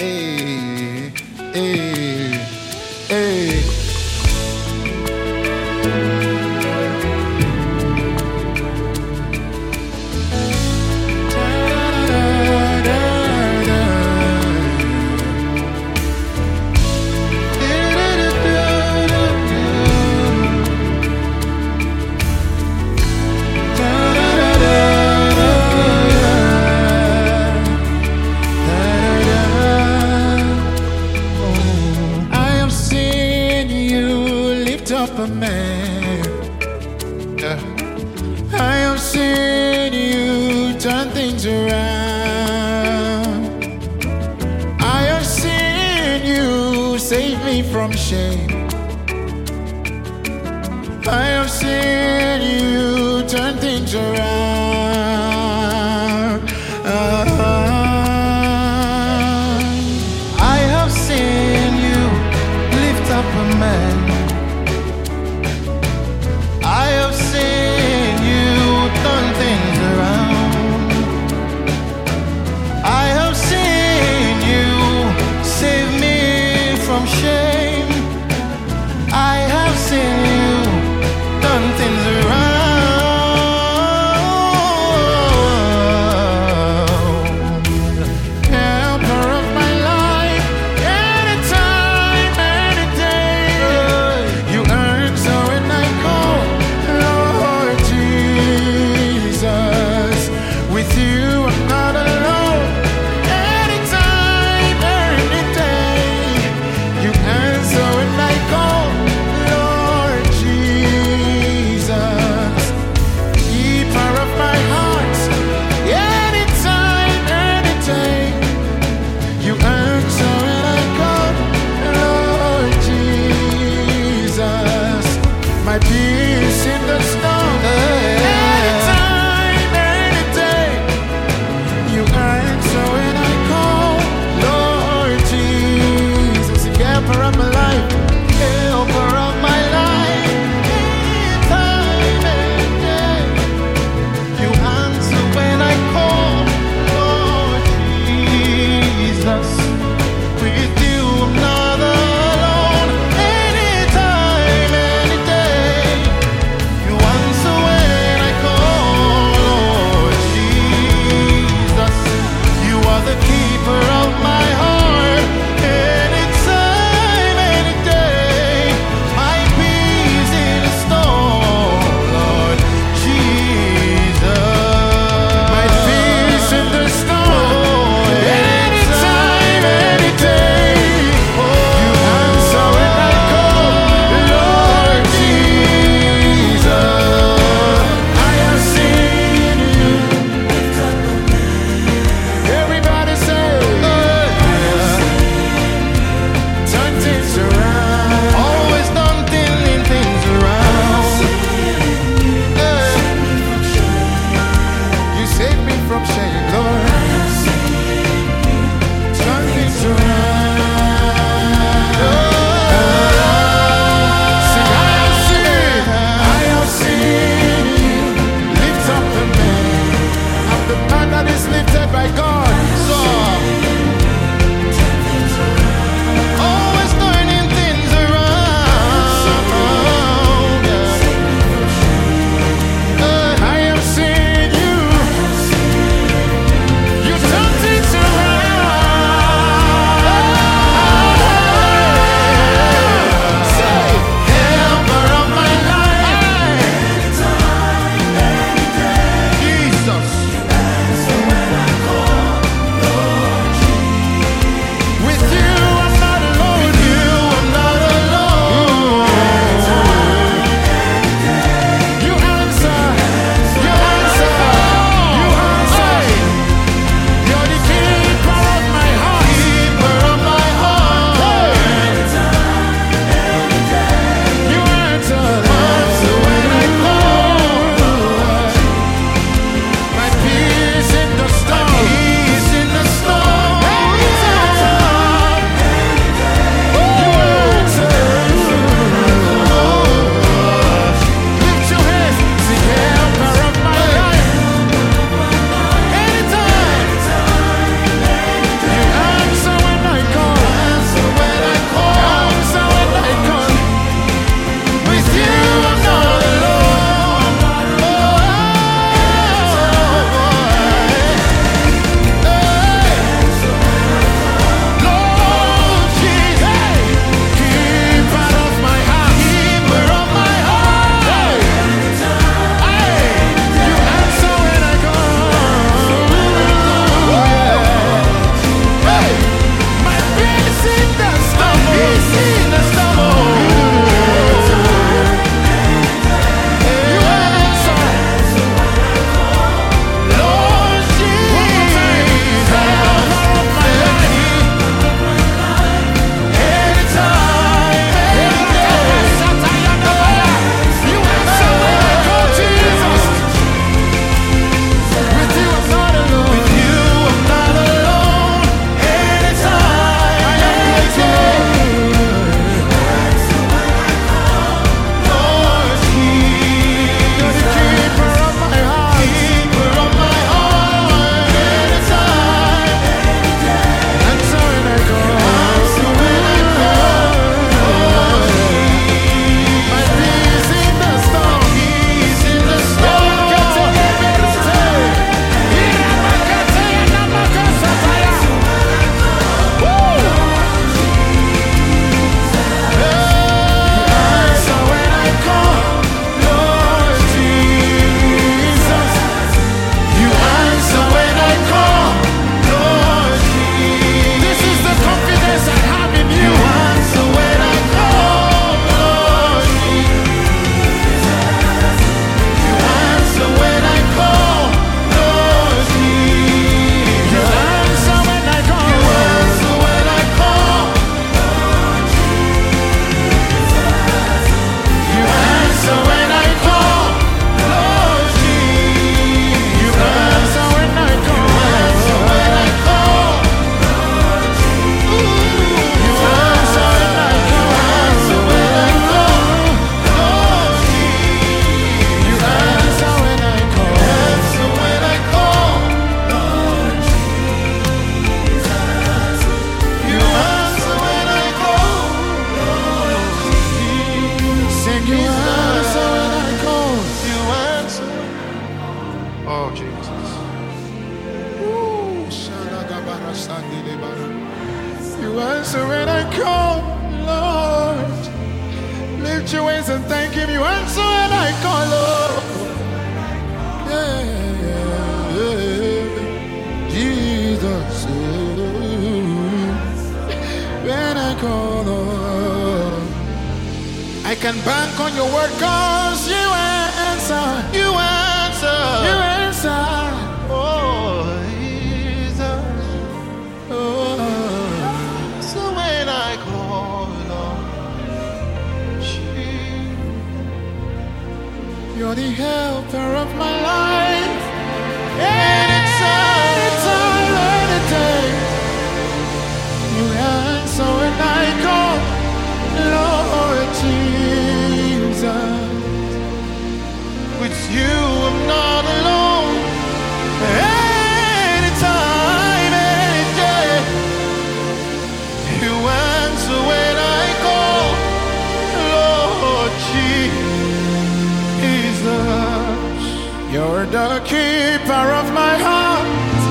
Hey, hey, hey. Up a man, yeah. I have seen you turn things around. I have seen you save me from shame. I have seen you turn things around. I have seen you lift up a man. I have seen you turn things around. I have seen you save me from shame. I have seen you turn things around. Oh, Jesus. You answer when I call, Lord. Lift your hands and thank Him. You answer when I call, Lord. Jesus, when I call, Lord. I can bank on your word, cause you answer. You answer. You answer. Oh, Jesus. Oh. So when I call on Jesus, You're the helper of my life. anytime, Any day. You answer when I call, Lord Jesus. with you I'm not alone. Anytime, any day, you answer when I call, Lord Jesus. You're the keeper of my heart.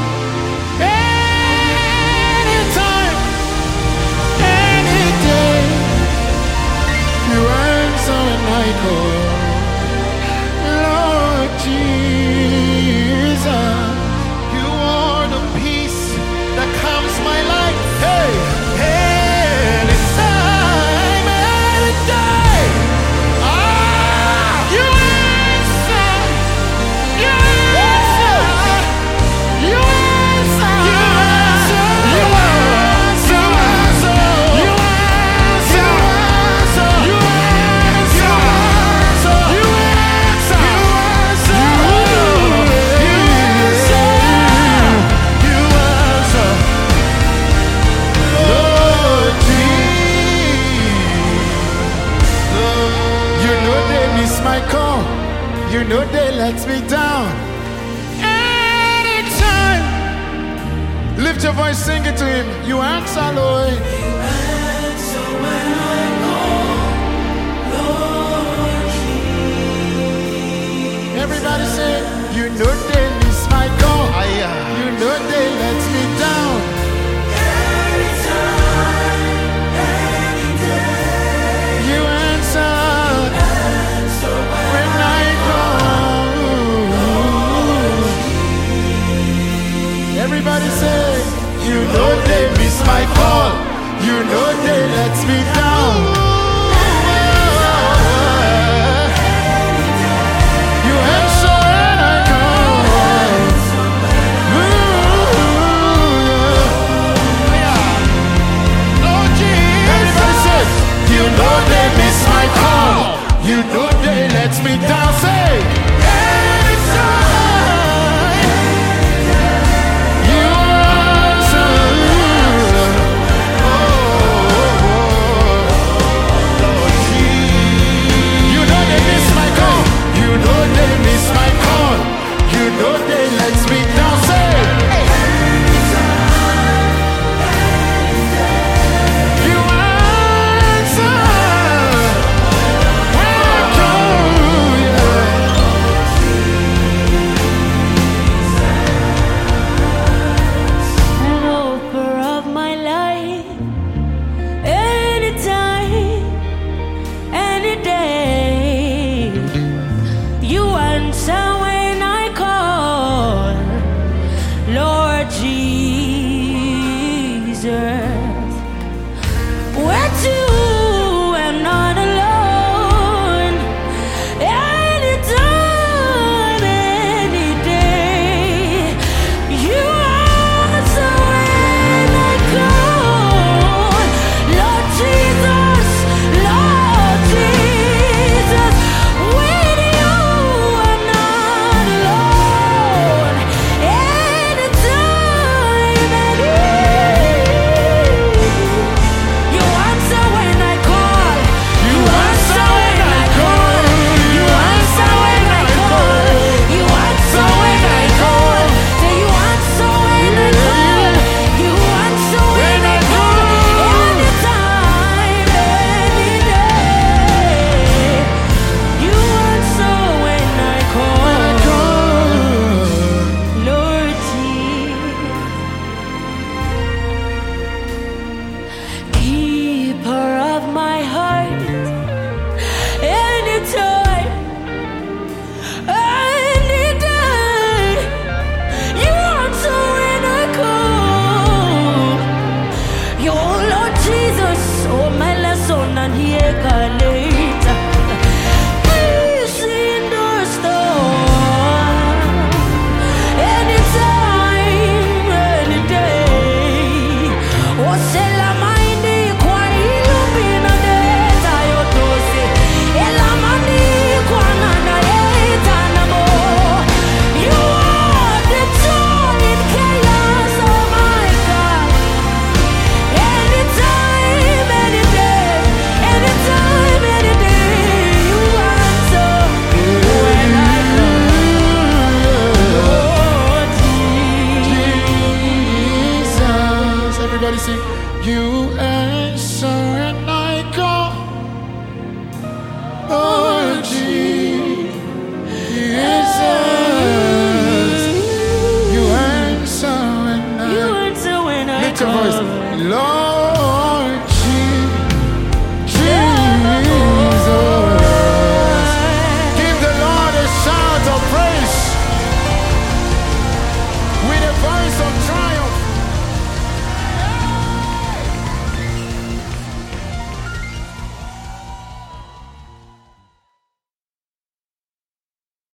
Anytime, any day, you answer when I call, Lord Jesus. You are the peace that calms my life. Hey, anytime, any day. You answer, you answer, you answer, you answer, you answer, you answer, you answer, you answer, Lord You know they miss my call. You know they let me down. Anytime, lift your voice, sing it to Him. You answer, Lord. Everybody say, you know they miss my call. You know they let me down. You answer when I call. Everybody say, you know they miss my call. You know they let me down.